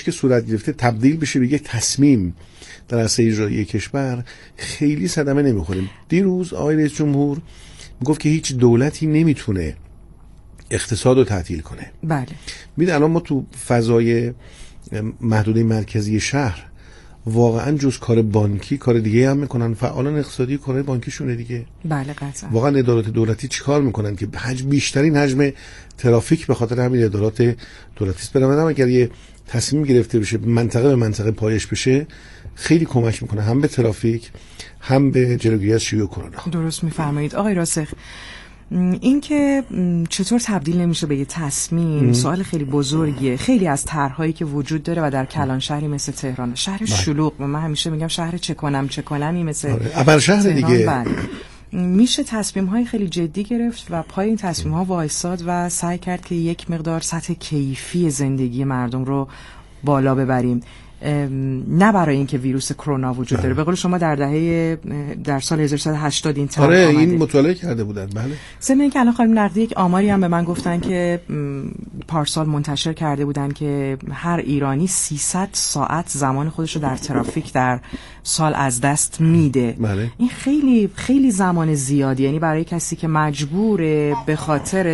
که صورت گرفته تبدیل بشه به یک تصمیم در عرصه اجرایی کشور خیلی صدمه نمیخوریم. دیروز آقای رئیس جمهور میگفت که هیچ دولتی نمیتونه اقتصاد رو تعطیل کنه. بله. میدونی الان ما تو فضای محدوده مرکزی شهر واقعا جز کار بانکی کار دیگه هم میکنن. فعالان اقتصادی کار بانکیشونه دیگه. بله قطعا. واقعا ادارات دولتی چیکار میکنن که بیشترین حجم ترافیک به خاطر همین ادارات دولتی است. برام اگر یه تصمیم گرفته بشه منطقه به منطقه پایش بشه خیلی کمک میکنه هم به ترافیک هم به جلوگیری از شیوع کرونا. درست میفرمایید آقای راسخ. این که چطور تبدیل نمیشه به یه تصمیم سوال خیلی بزرگیه. خیلی از طرحهایی که وجود داره و در کلان شهری مثل تهران، شهر شلوغ، و من همیشه میگم شهر چه کنمی مثل ابر شهر دیگه، میشه تصمیم‌های خیلی جدی گرفت و پای این تصمیم‌ها وایساد و سعی کرد که یک مقدار سطح کیفی زندگی مردم رو بالا ببریم، نه برای اینکه ویروس کرونا وجود داره. به قول شما در سال 1380 این طرح آره آمده. این مطالعه کرده بودن. بله. ضمن اینکه الان خانم نقدی یک آماری هم به من گفتن که پارسال منتشر کرده بودن که هر ایرانی 300 ساعت زمان خودش رو در ترافیک در سال از دست میده. بله. این خیلی خیلی زمان زیادی، یعنی برای کسی که مجبوره به خاطر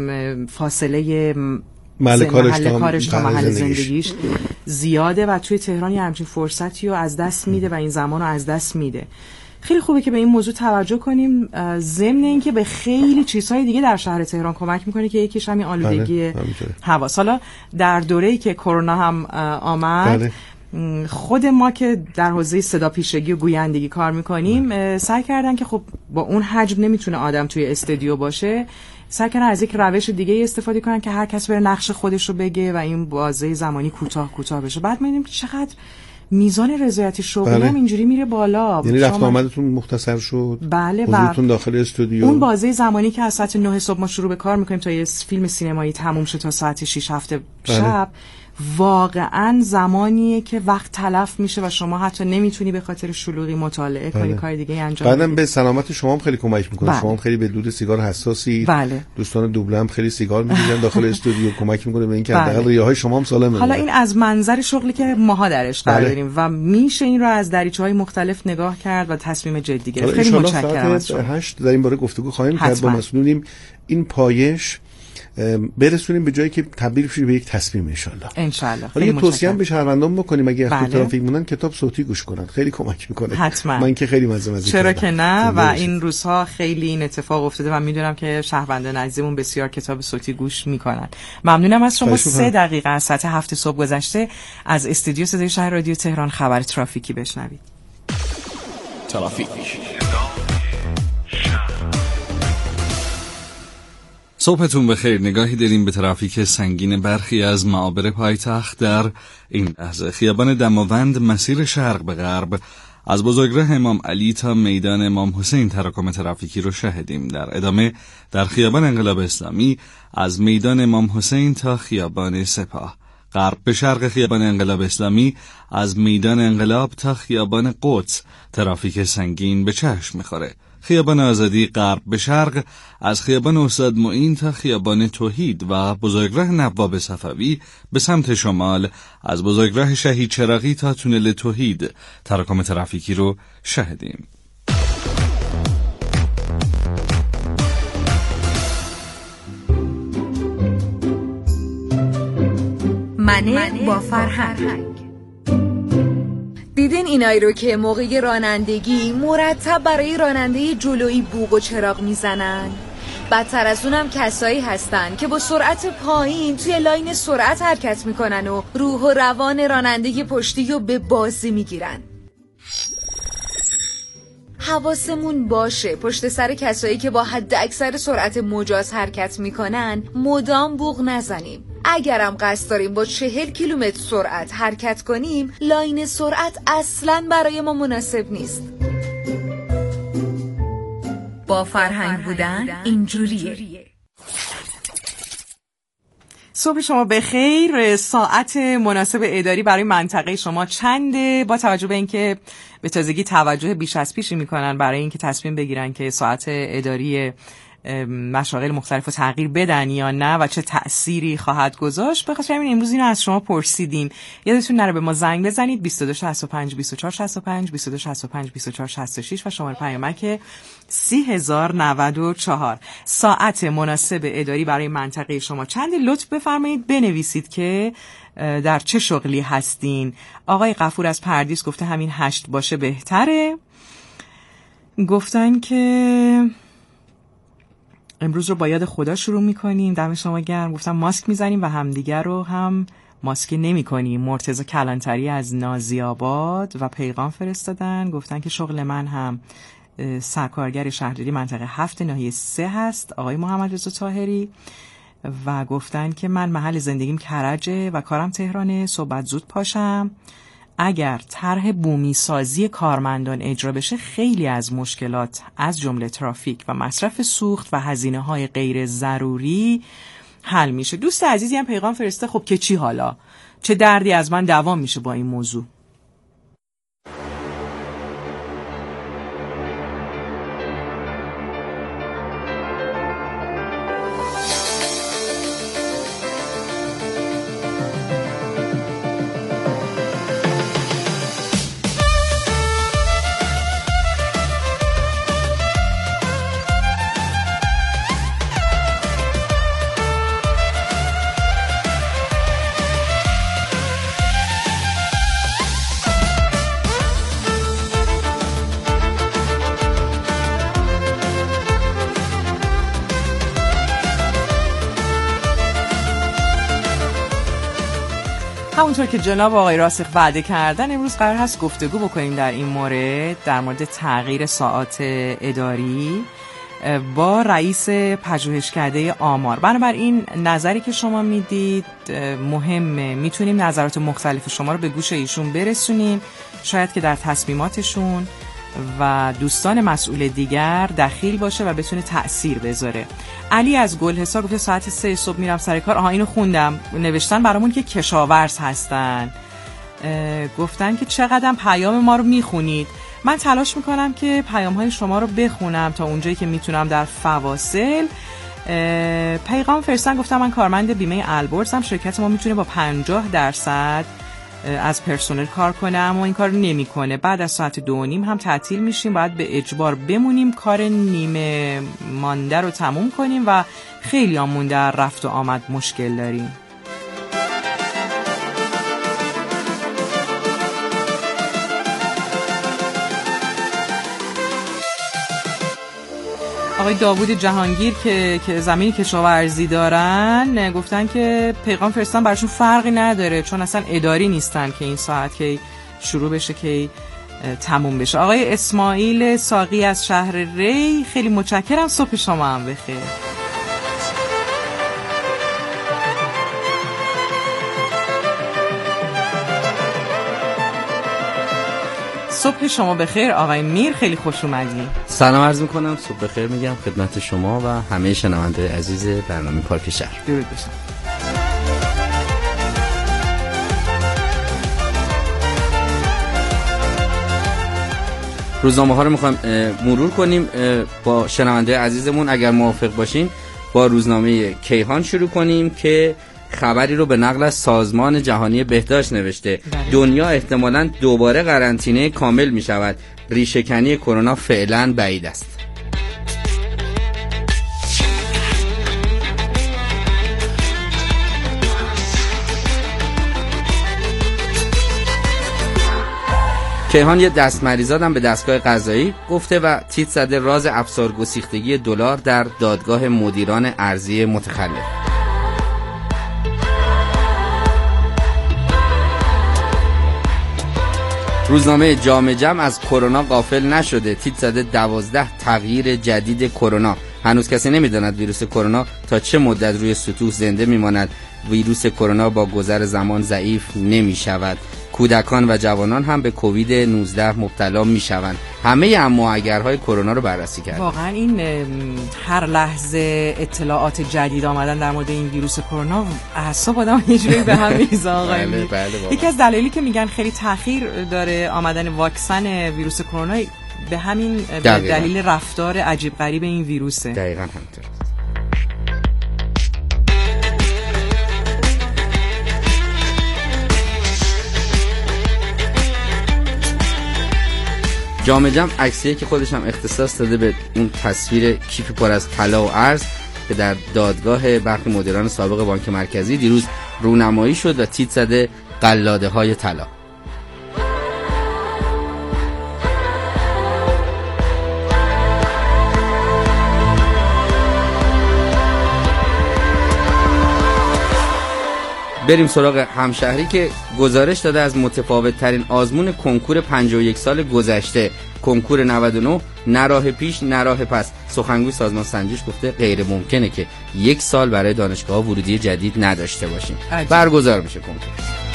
فاصله محل کارش تا محل زندگیش زیاده و توی تهران یه همچین فرصتی رو از دست میده و این زمان رو از دست میده. خیلی خوبه که به این موضوع توجه کنیم، ضمن اینکه به خیلی چیزهای دیگه در شهر تهران کمک میکنه که یکیش همین آلودگی هوا. حالا در دوره‌ای که کرونا هم آمد خود ما که در حوزه صدا پیشگی و گویندگی کار میکنیم سعی کردن که خب با اون حجم نمیتونه آدم توی استودیو باشه، سعی کردن از یک روش دیگه استفاده کنن که هر کس بره نقش خودش رو بگه و این بازه زمانی کوتاه بشه. بعد می‌بینیم چقدر میزان رضایت شغلی هم اینجوری میره بالا. یعنی رفت آمدتون مختصر شد. بله. حضورتون داخل استودیو، اون بازه زمانی که از ساعت 9 صبح ما شروع به کار میکنیم تا یه فیلم سینمایی تموم شه تا ساعت 6 7 شب، واقعا زمانیه که وقت تلف میشه و شما حتی نمیتونی به خاطر شلوغی مطالعه کنی، کار دیگه انجام بدی. بعدم به سلامت شما هم خیلی کمک میکنه. شما هم خیلی به دود سیگار حساسی. دوستان دوبله هم خیلی سیگار می‌کشن داخل استودیو، کمک میکنه به اینکه حداقل ریه‌های شما هم سالمه. حالا این از منظر شغلی که ماها درش قرار داریم و میشه این رو از دریچه‌های مختلف نگاه کرد و تصمیم جدی گرفت. خیلی متشکرم از شما. 8 در این باره گفتگو خواهیم کرد با مسئولین. این پایش برسونیم به جایی که تبدیل بشه به یک تصمیم ان شاء الله. حالا یه توصیه هم به شهروندان بکنیم اگه تو ترافیک مونن کتاب صوتی گوش کنن، خیلی کمک میکنه. حتما. من که خیلی مزه چرا که نه. و این روزها خیلی این اتفاق افتاده و میدونم که شهروندان عزیزمون بسیار کتاب صوتی گوش میکنن. ممنونم از شما. 3 دقیقه از ساعت 7 صبح گذشته از استودیو صدای شهر رادیو تهران خبر ترافیکی بشنوید. ترافیک. صبحتون بخیر. نگاهی داریم به ترافیک سنگین برخی از معابر پایتخت در این لحظه. خیابان دماوند مسیر شرق به غرب از بزرگراه امام علی تا میدان امام حسین تراکم ترافیکی رو شاهدیم. در ادامه در خیابان انقلاب اسلامی از میدان امام حسین تا خیابان سپاه. غرب به شرق خیابان انقلاب اسلامی از میدان انقلاب تا خیابان قدس ترافیک سنگین به چشم می‌خوره. خیابان آزادی غرب به شرق از خیابان استاد معین تا خیابان توحید و بزرگراه نواب صفوی به سمت شمال از بزرگراه شهید چراغی تا تونل توحید تراکم ترافیکی رو شاهدیم. منه با فرهنگ. دیدین اینایی رو که موقع رانندگی مرتب برای راننده جلویی بوق و چراغ میزنن؟ بدتر از اونم کسایی هستن که با سرعت پایین توی لاین سرعت حرکت میکنن و روح و روان راننده پشتی رو به بازی میگیرن. حواسمون باشه پشت سر کسایی که با حد اکثر سرعت مجاز حرکت میکنن مدام بوق نزنیم. اگرم قصد داریم با 40 کیلومتر سرعت حرکت کنیم، لاین سرعت اصلاً برای ما مناسب نیست. با فرهنگ بودن اینجوریه. صبح شما بخیر. ساعت مناسب اداری برای منطقه شما چنده؟ با توجه به اینکه به تازگی توجه بیش از پیشی میکنن برای اینکه تصمیم بگیرن که ساعت اداری مشاغل مختلف رو تغییر بدن یا نه و چه تأثیری خواهد گذاشت. به خاطر همین امروز اینو از شما پرسیدیم. یادتون نره به ما زنگ بزنید 2265 2465 2265 2466 و شماره پیامک 30094. ساعت مناسب اداری برای منطقه شما چند؟ لطف بفرمایید بنویسید که در چه شغلی هستین. آقای غفور از پردیس گفته همین 8 باشه بهتره. گفتن که امروز رو با یاد خدا شروع میکنیم. دم شما گرم. گفتم ماسک میزنیم و همدیگر رو هم ماسک نمی کنیم. مرتضی کلانتری از نازی‌آباد و پیغام فرستادن. گفتن که شغل من هم سرکارگر شهرداری منطقه 7 ناحیه 3 هست، آقای محمد رضا طاهری. و گفتن که من محل زندگیم کرجه و کارم تهرانه، صبح زود پاشم. اگر طرح بومی سازی کارمندان اجرا بشه خیلی از مشکلات از جمله ترافیک و مصرف سوخت و هزینه‌های غیر ضروری حل میشه. دوست عزیزی هم پیغام فرسته خب که چی حالا؟ چه دردی از من دوام میشه با این موضوع؟ همونطور که جناب آقای راسخ وعده کردن امروز قرار هست گفتگو بکنیم در این مورد، در مورد تغییر ساعات اداری با رئیس پژوهشکده آمار. بنابراین نظری که شما میدید مهمه، میتونیم نظرات مختلف شما رو به گوش ایشون برسونیم، شاید که در تصمیماتشون و دوستان مسئول دیگر دخیل باشه و بتونه تأثیر بذاره. علی از گلحصار گفته ساعت 3 صبح میرم سر کار. اینو خوندم، نوشتن برامون که کشاورز هستن. گفتن که چقدر پیام ما رو میخونید. من تلاش میکنم که پیام های شما رو بخونم تا اونجایی که میتونم در فواصل. پیغام فرستن گفتم من کارمند بیمه البرزم، شرکت ما میتونه با 50% از پرسنل کار کنه اما این کار نمی کنه. بعد از ساعت 2:30 هم تعطیل میشیم، باید به اجبار بمونیم، کار نیمه مانده رو تموم کنیم و خیلی همون در رفت و آمد مشکل داریم. آقای داوود جهانگیر که زمینی کشاورزی دارن گفتن که پیغام فرستن براشون فرقی نداره چون اصلا اداری نیستن که این ساعت که شروع بشه که تموم بشه. آقای اسماعیل ساقی از شهر ری خیلی متشکرم، صبح شما هم بخیر. صبح شما بخیر آقای میر، خیلی خوش اومدین. سلام عرض میکنم، صبح بخیر میگم خدمت شما و همه شنونده عزیز برنامه پارک شهر. درود بشه. روزنامه ها رو میخوایم مرور کنیم با شنونده عزیزمون. اگر موافق باشین با روزنامه کیهان شروع کنیم که خبری رو به نقل از سازمان جهانی بهداشت نوشته. دنیا احتمالاً دوباره قرنطینه کامل می شود. ریشه‌کنی کرونا فعلاً بعید است. کیهان یه دستمریزاد هم به دستگاه قضایی گفته و تیتر زده راز افسار گسیختگی دلار در دادگاه مدیران ارضی متخلف. روزنامه جامعه جمع از کرونا غافل نشده، تیتر زده 12 تغییر جدید کرونا. هنوز کسی نمیداند ویروس کرونا تا چه مدت روی سطوح زنده میماند. ویروس کرونا با گذر زمان ضعیف نمی شود. کودکان و جوانان هم به کووید 19 مبتلا می شوند. همه اما اگرهای کرونا رو بررسی کرد. واقعا این هر لحظه اطلاعات جدید آمدن در مورد این ویروس کرونا اعصاب آدم یه جوری به هم میریزه آقای. بله یکی از دلایلی که میگن خیلی تأخیر داره آمدن واکسن ویروس کرونا به همین دلیل رفتار عجیب غریب این ویروسه. دقیقاً همینطور. جام جم عکسیه که خودش هم اختصاص داده به اون تصویر کیف پر از طلا و ارز که در دادگاه برخی مدیران سابق بانک مرکزی دیروز رونمایی شد و تیتر زده قلاده های طلا. بریم سراغ همشهری که گزارش داده از متفاوت ترین آزمون کنکور 51 سال گذشته، کنکور 99، نه راه پیش نه راه پس. سخنگوی سازمان سنجش گفته غیر ممکنه که 1 سال برای دانشگاه‌ها ورودی جدید نداشته باشیم. برگزار میشه کنکور.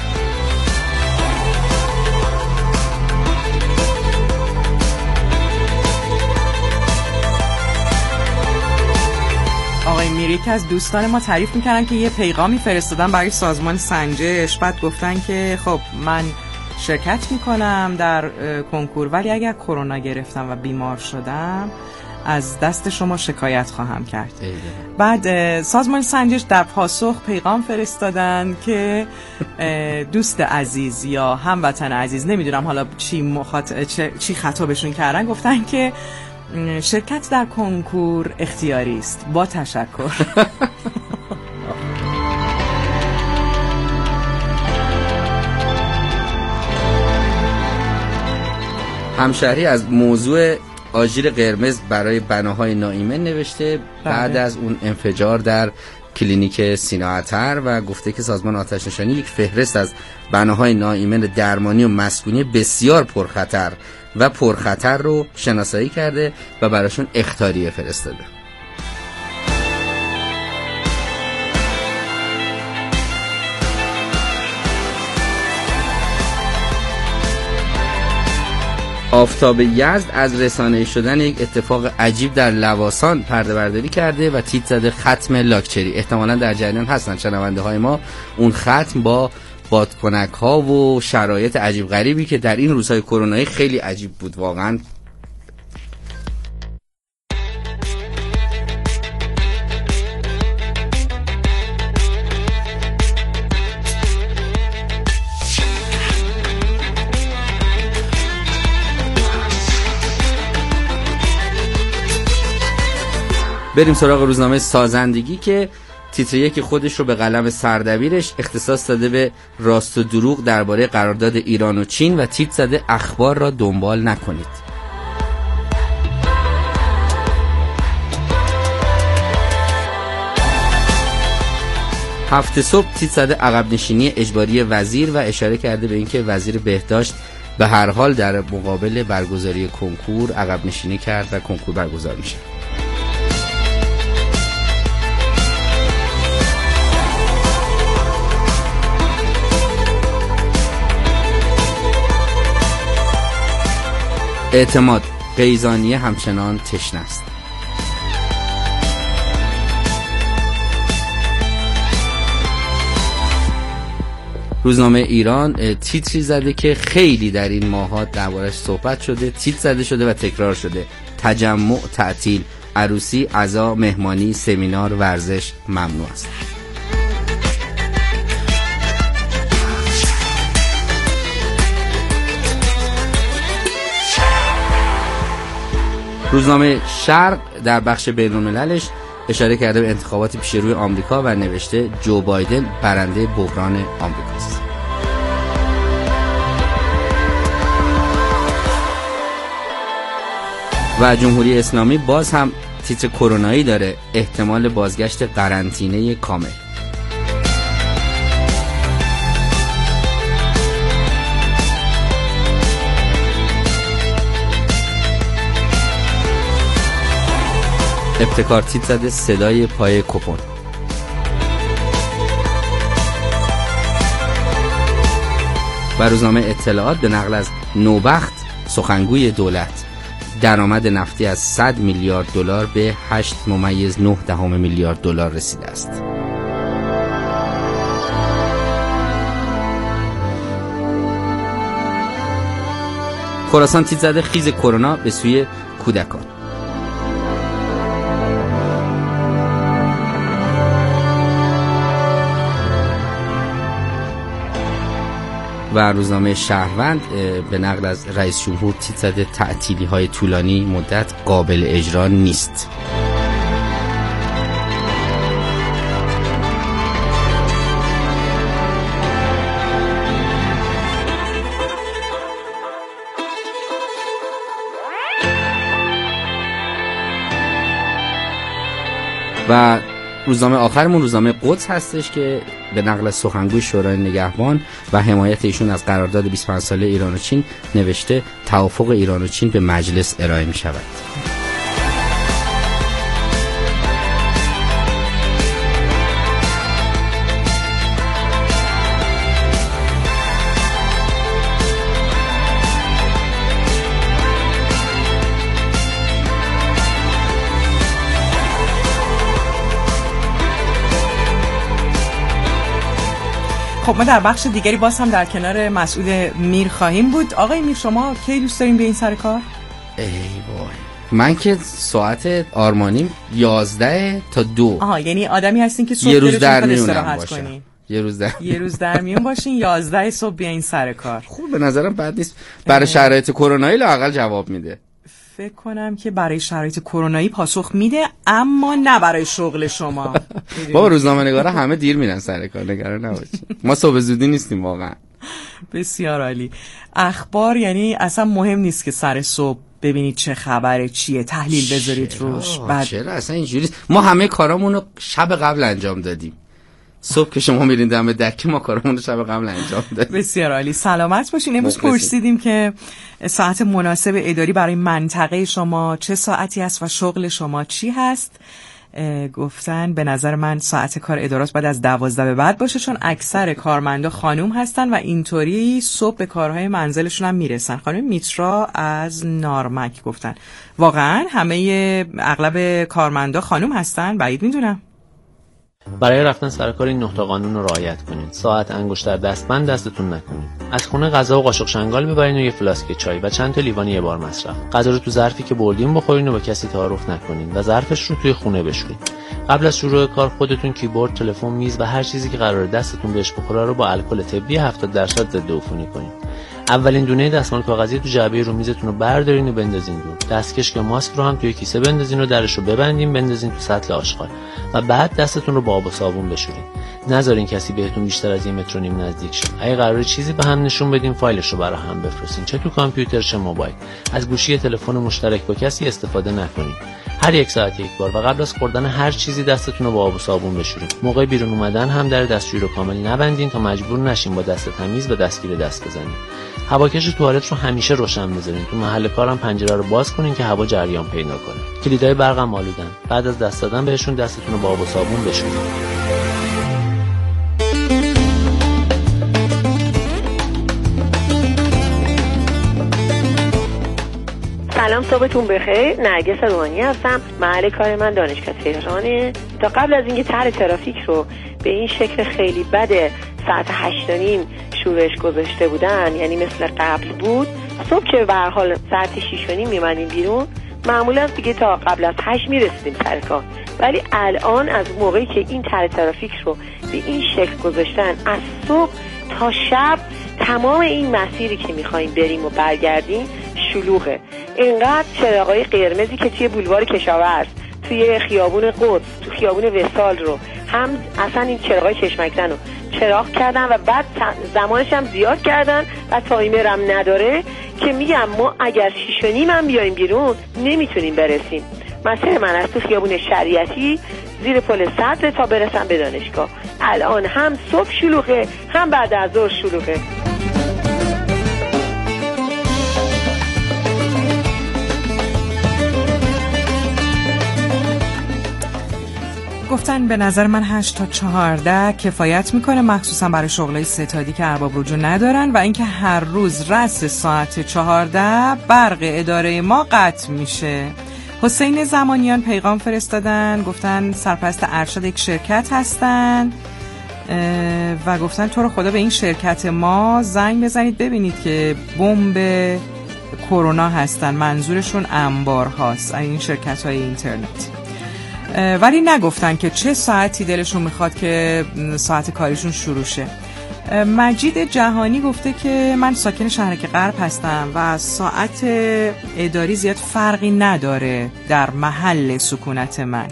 آقای میری که از دوستان ما تعریف میکنن که یه پیغامی فرستادن برای سازمان سنجش، بعد گفتن که خب من شرکت میکنم در کنکور ولی اگر کرونا گرفتم و بیمار شدم از دست شما شکایت خواهم کرد. بعد سازمان سنجش در پاسخ پیغام فرستادن که دوست عزیز یا هموطن عزیز، نمیدونم حالا چی خطابشون کردن، گفتن که شرکت در کنکور اختیاری است، با تشکر. همشهری از موضوع آژیر قرمز برای بناهای ناایمن نوشته بعد از اون انفجار در کلینیک سینا عطر و گفته که سازمان آتش نشانی یک فهرست از بناهای ناایمن درمانی و مسکونی بسیار پرخطر رو شناسایی کرده و براشون اخطاریه فرستاده. آفتاب یزد از رسانه‌ای شدن یک اتفاق عجیب در لواسان پرده برداری کرده و تیتر زده ختم لاکچری. احتمالاً در جریان هستن شنونده های ما، اون ختم با بادکنک ها و شرایط عجیب غریبی که در این روزهای کرونایی خیلی عجیب بود واقعاً. بریم سراغ روزنامه سازندگی که تیتر یک خودش رو به قلم سردبیرش اختصاص داده به راست و دروغ درباره قرارداد ایران و چین و تیتر زده اخبار را دنبال نکنید. هفته صبح تیتر زده عقب نشینی اجباری وزیر و اشاره کرده به اینکه وزیر بهداشت به هر حال در مقابل برگزاری کنکور عقب نشینی کرد و کنکور برگزار میشه. اعتماد قیزانیه همچنان تشنه است. روزنامه ایران تیتری زده که خیلی در این ماه‌ها دربارش صحبت شده، تیتر زده و تکرار شده: تجمع تعطیل، عروسی، عزا، مهمانی، سمینار، ورزش ممنوع است. روزنامه شرق در بخش بین‌المللش اشاره کرده به انتخابات پیش روی آمریکا و نوشته جو بایدن برنده بحران آمریکاست. و جمهوری اسلامی باز هم تیتر کرونایی داره: احتمال بازگشت قرنطینه کامل. ابتکار تیتر زده صدای پای کپون. و روزنامه اطلاعات به نقل از نوبخت سخنگوی دولت: درآمد نفتی از 100 میلیارد دلار به 8.9 میلیارد دلار رسیده است. خراسان تیز زده خیز کرونا به سوی کودکان. و روزنامه شهروند به نقل از رئیس جمهور تیتر زده تعطیلی‌های طولانی مدت قابل اجرا نیست. و روزنامه آخرمون روزنامه قدس هستش که به نقل از سخنگوی شورای نگهبان و حمایت ایشون از قرارداد 25 ساله ایران و چین نوشته توافق ایران و چین به مجلس ارائه می شود. خب ما در بخش دیگری باز هم در کنار مسعود میر خواهیم بود. آقای میر شما کی دوست دارین به این سر کار؟ ای وای من که ساعت آرمانیم 11 تا 2. یعنی آدمی هستین که صبح یه روز در میون کنین. یه روز در میون باشین 11 صبح بیاین سر کار. خوب به نظرم بد نیست. برای شرایط کرونایی لااقل جواب میده. فکر کنم که برای شرایط کرونایی پاسخ میده اما نه برای شغل شما. بابا روزنامه‌نگارا همه دیر میرن سر کار، نگران نباشید. ما صبح زودی نیستیم واقعا. بسیار عالی. اخبار یعنی اصلا مهم نیست که سر صبح ببینید چه خبره چیه تحلیل بذارید روش. چرا اصلا اینجوریه؟ ما همه کارامون رو شب قبل انجام دادیم. صبح که شما میرین دم دکه ما کارمون رو شب قبل انجام دادیم. بسیار عالی. سلامت باشین. امروز پرسیدیم که ساعت مناسب اداری برای منطقه شما چه ساعتی است و شغل شما چی هست. گفتن به نظر من ساعت کار ادارات باید از 12 به بعد باشه چون اکثر کارمندا خانوم هستن و اینطوری صبح به کارهای منزلشون هم میرسن. خانم میترا از نارمک گفتن واقعا همه اغلب کارمندا خانوم هستن؟ بعید میدونم. برای رفتن سر کار این 9 تا قانون رو رعایت کنید. ساعت انگشتر دستبند دستتون نکنید. از خونه غذا و قاشق شنگال ببرین و یه فلاسک چای و چند تا لیوان یه بار مصرف. غذا رو تو ظرفی که بردین بخورین و با کسی تعارف نکنین و ظرفش رو توی خونه بشورین. قبل از شروع کار خودتون کیبورد، تلفن، میز و هر چیزی که قراره دستتون بهش بخوره رو با الکل طبی 70% ضد عفونی کنین. اولین دونه دستمال کاغذی تو جعبه رو میزتون رو بردارین و بندازین دور. دستکش یا ماسک رو هم توی کیسه بندازین و درش رو ببندین بندازین تو سطل آشغال و بعد دستتون رو با آب و صابون بشورین. نذارین کسی بهتون بیشتر از 1.5 متر نزدیک شه. اگه قراره چیزی به هم نشون بدین فایلش رو برای هم بفرستین، چه تو کامپیوتر چه موبایل. از گوشی تلفن مشترک با کسی استفاده نکنین. هر 1 ساعت یک بار و قبل از خوردن هر چیزی دستتون رو با آب و صابون بشورین. موقع بیرون اومدن هم در دستشویی رو کامل نبندین تا مجبور نشین با دست تمیز به دستگیر دست بزنین. هواکش توالت رو همیشه روشن بذارین. تو محل کارم پنجره رو باز کنین که هوا جریان پیدا کنه. کلیدای برقم آلودن. بعد از دست دادن بهشون دستتون رو با آب و صابون بشورین. سلام، صبحتون بخیر. نرگس روحانی هستم. محل کار من دانشگاه تهرانه. تا قبل از اینکه طرح ترافیک رو به این شکل خیلی بده ساعت 8:30 شورش گذاشته بودن، یعنی مثل قبل بود، صبح که به هر حال ساعت 6:30 میمدیم بیرون معمولا دیگه تا قبل از 8 میرسیدیم سر کار. ولی الان از موقعی که این طرح ترافیک رو به این شکل گذاشتن از صبح تا شب تمام این مسیری که میخوایم بریم و برگردیم شلوغه. اینقدر چراغای قرمزی که توی بولوار کشاورز، توی خیابون قدس، تو خیابون وصال رو هم اصلا این چراغای چشمکزن رو چراغ کردن و بعد زمانش هم زیاد کردن و تایمر هم نداره که میگم ما اگر 6:30 هم بیایم بیرون نمیتونیم برسیم. مثلا من از تو خیابون شریعتی زیر پل صدر تا برسم به دانشگاه الان هم صبح شلوغه هم بعد از ظهر شلوغه. گفتن به نظر من 8 تا 14 کفایت میکنه، مخصوصا برای شغلای ستادی که ارباب رجوع ندارن و اینکه هر روز رس ساعت 14 برق اداره ما قطع میشه. حسین زمانیان پیغام فرستادن، گفتن سرپرست ارشد یک شرکت هستن و گفتن تو رو خدا به این شرکت ما زنگ بزنید ببینید که بمب کرونا هستن، منظورشون انبار هاست، این شرکت های اینترنتی. ولی نگفتن که چه ساعتی دلشون میخواد که ساعت کاریشون شروع شه. مجید جهانی گفته که من ساکن شهرک غرب هستم و ساعت اداری زیاد فرقی نداره در محل سکونت من.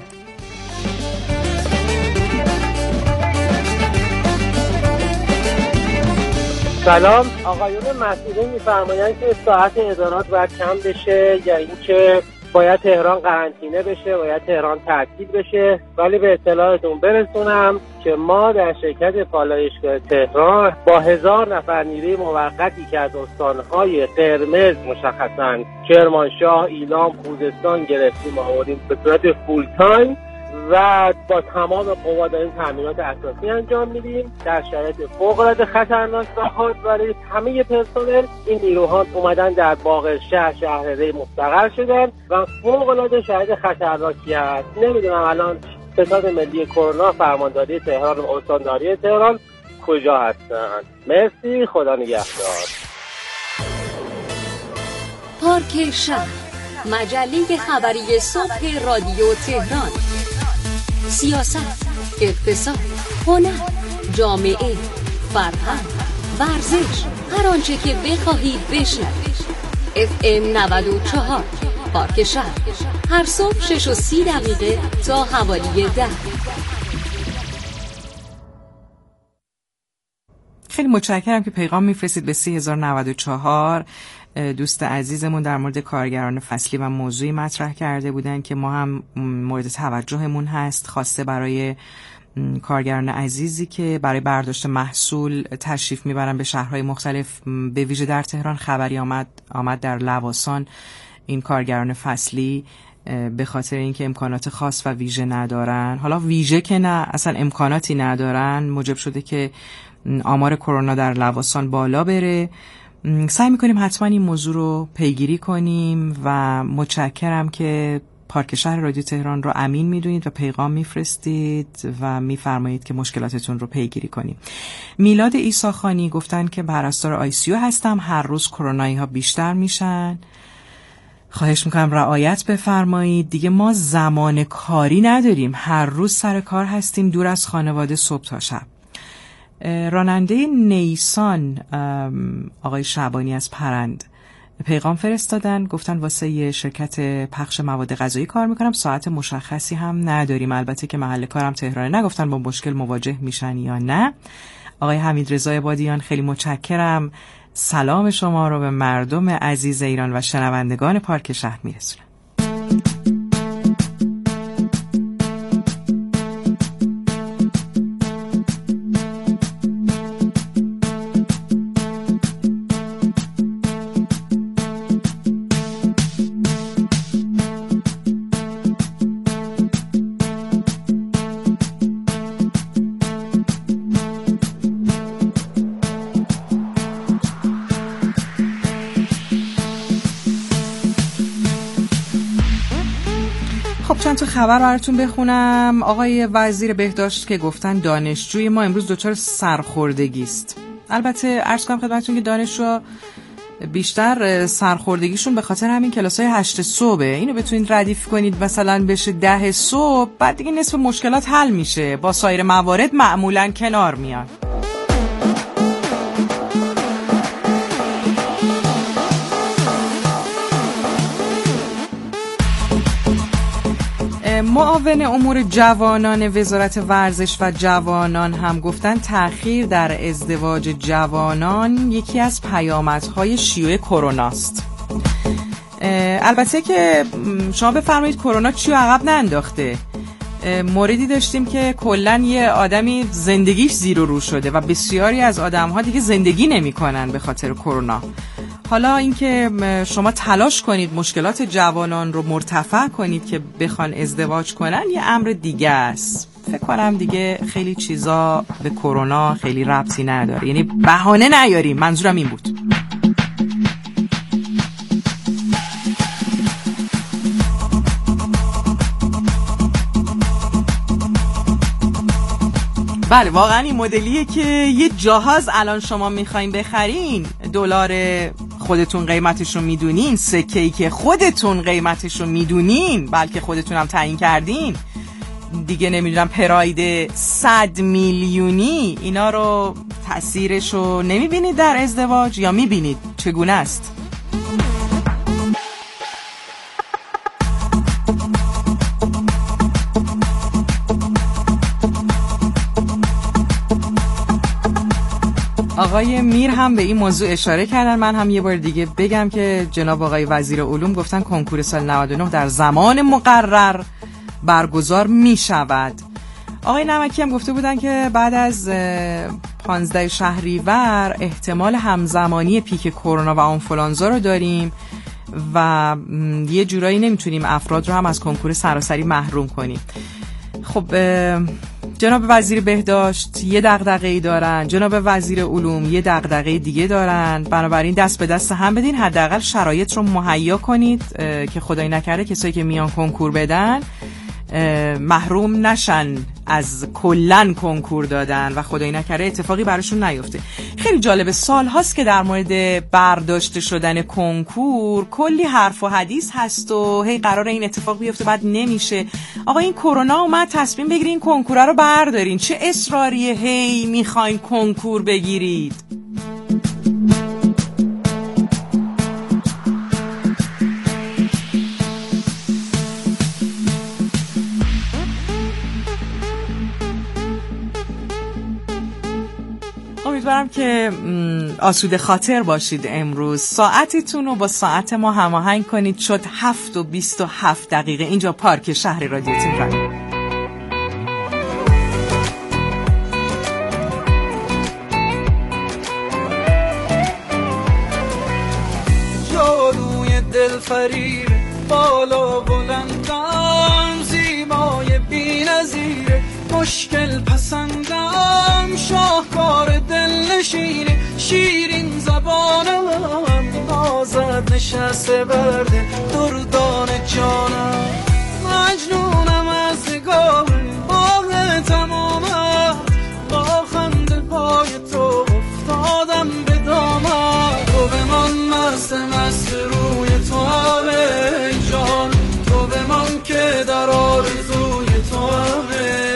سلام، آقایون مسئولین میفرمایند که ساعت ادارات باید کم بشه یا اینکه باید تهران قرنطینه بشه، باید تهران تعطیل بشه. ولی به اطلاعتون برسونم که ما در شرکت پالایشگاه تهران با 1000 نفر نیروی موقتی که از استانهای قرمز مشخصاً کرمانشاه، ایلام، خوزستان گرفتیم آوردیم به صورت فول تایم و با تمام قوا داریم تامینات اساسی انجام میدیم در شرایط فوق‌العاده خطرناک و حاد. برای همه پرسنل این نیروها اومدن در باغ شهر ری مستقر شدن و فوق‌العاده شرایط خطرناکی هست. نمیدونم الان ستاد ملی کرونا، فرمانداری تهران و استانداری تهران کجا هستن. مرسی، خدا نگهدار. پارک شهر، مجله خبری صبح رادیو تهران. سیاست، اقتصاد، هنر، جامعه، فرهنگ، ورزش، هر آنچه که بخواهید بشنوید. FM 94 پارک شهر، هر صبح 6:30 تا حوالی 10. خیلی متشکرم که پیغام میفرستید به 3094. دوست عزیزمون در مورد کارگران فصلی و موضوعی مطرح کرده بودن که ما هم مورد توجهمون هست، خواسته برای کارگران عزیزی که برای برداشت محصول تشریف میبرن به شهرهای مختلف، به ویژه در تهران خبری آمد در لواسان این کارگران فصلی به خاطر اینکه امکانات خاص و ویژه ندارن، حالا ویژه که نه اصلا امکاناتی ندارن، موجب شده که آمار کرونا در لواسان بالا بره. سعی میکنیم حتما این موضوع رو پیگیری کنیم و متشکرم که پارک شهر رادیو تهران رو امین میدونید و پیغام میفرستید و میفرمایید که مشکلاتتون رو پیگیری کنیم. میلاد عیساخانی گفتن که پرستار ICU هستم، هر روز کرونایی ها بیشتر میشن، خواهش میکنم رعایت بفرمایید. دیگه ما زمان کاری نداریم، هر روز سر کار هستیم، دور از خانواده صبح تا شب. راننده نیسان آقای شعبانی از پرند پیغام فرستادن، گفتن واسه یه شرکت پخش مواد غذایی کار میکنم، ساعت مشخصی هم نداریم، البته که محل کارم تهرانه. نگفتن با مشکل مواجه میشن یا نه. آقای حمید رضا بادیان خیلی متشکرم، سلام شما رو به مردم عزیز ایران و شنوندگان پارک شهر میرسونم. چند تا خبر براتون بخونم. آقای وزیر بهداشت که گفتن دانشجوی ما امروز دچار سرخوردگی است. البته عرض کنم خدمتتون که دانشجو بیشتر سرخوردگیشون به خاطر همین کلاسای 8 صبح. اینو بتونید ردیف کنید مثلا بشه 10 صبح، بعد دیگه نصف مشکلات حل میشه، با سایر موارد معمولا کنار میان. معاون امور جوانان وزارت ورزش و جوانان هم گفتن تأخیر در ازدواج جوانان یکی از پیامدهای شیوع کرونا است. البته که شما بفرمایید کرونا چی عقب ننداخته. موردی داشتیم که کلن یه آدمی زندگیش زیر و رو شده و بسیاری از آدم‌ها دیگه زندگی نمی‌کنن به خاطر کرونا. حالا اینکه شما تلاش کنید مشکلات جوانان رو مرتفع کنید که بخوان ازدواج کنن یه امر دیگه است. فکر کنم دیگه خیلی چیزا به کرونا خیلی ربطی نداره، یعنی بهانه نیاریم، منظورم این بود. بله واقعا این مدلیه که یه جهاز الان شما میخواین بخرین، دلار خودتون قیمتش رو میدونین، سکه‌ای که خودتون قیمتش رو میدونین، بلکه خودتون هم تعیین کردین دیگه، نمیدونم پراید 100 میلیونی، اینا رو تأثیرش رو نمیبینید در ازدواج یا میبینید؟ چگونه است؟ آقای میر هم به این موضوع اشاره کردن. من هم یه بار دیگه بگم که جناب آقای وزیر علوم گفتن کنکور سال 99 در زمان مقرر برگزار می شود. آقای نمکی هم گفته بودن که بعد از 15 شهریور احتمال همزمانی پیک کرونا و آنفولانزا رو داریم و یه جورایی نمیتونیم افراد رو هم از کنکور سراسری محروم کنیم. خب جناب وزیر بهداشت یه دغدغه‌ای دارن، جناب وزیر علوم یه دغدغه دیگه دارن، بنابراین دست به دست هم بدین، حداقل شرایط رو مهیا کنید که خدای نکرده کسایی که میان کنکور بدن محروم نشن از کلن کنکور دادن و خدای نکرده اتفاقی براشون نیفته. خیلی جالبه، سال هاست که در مورد برداشته شدن کنکور کلی حرف و حدیث هست و هی قراره این اتفاق بیفته بعد نمیشه. آقا این کرونا اومد تصمیم بگیرین کنکوره رو بردارین، چه اصراریه هی میخواین کنکور بگیرید؟ امیدوارم که آسوده خاطر باشید. امروز ساعتتون رو با ساعت ما هماهنگ کنید. شد 7:27 اینجا پارک شهر رادیو تهران. جادوی دلفریب بالا بلندم، زیبای بی‌نظیر مشکل پسندم، شاهکار دلنشینه شیرین زبانم، نازت نشسته برده دردان جانم، مجنونم از نگاه باغ تمامم، با خنده پای تو افتادم به دامم، تو بمان مست مست روی تو همه جان، تو بمان که در آرزوی تو همه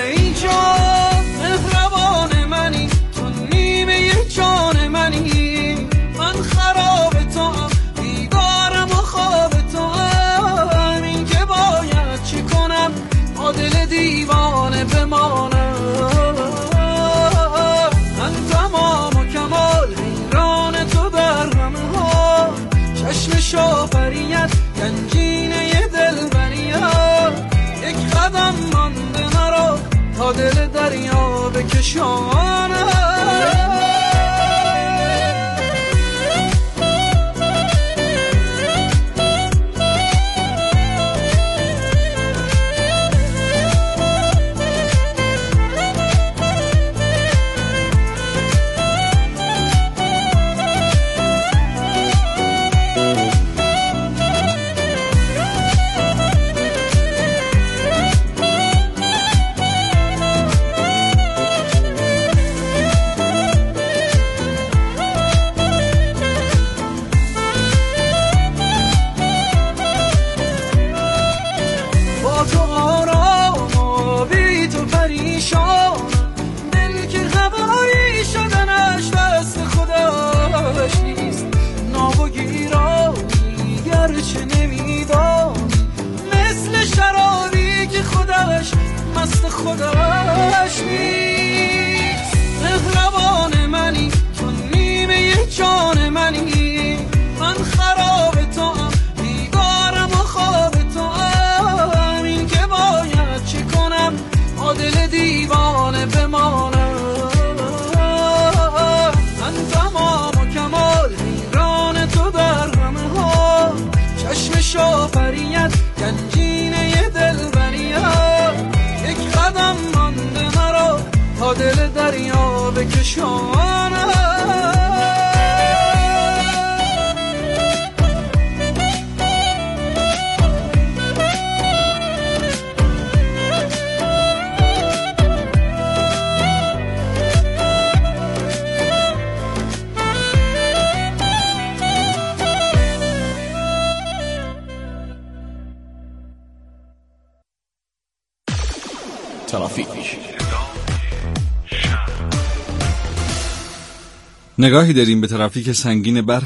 مهربان منی، تو نیمه جان منی، من خراب تو هم بیدارم و خواب تو هم، این که باید چی کنم با دل دیوانه بمانم، من تمام و کمال حیران تو در همه ها، چشم شافریت گنجینه دلبریت، یک قدم مانده نرو تا دل دریا بکشانم. خودش نیست، مهربان منی، تو نیمه جان منی، من خراب تو هم بیدارم و خواب تو هم، این که باید چی کنم با دل دیوانه بمانم، من تمام و کمال حیران تو در همه ها، چشم شافریت گنجینه دلبریت، یک قدم مانده مرا تا دل دریا بکشانم. ترافیک. نگاهی داریم به ترافیک سنگین برخی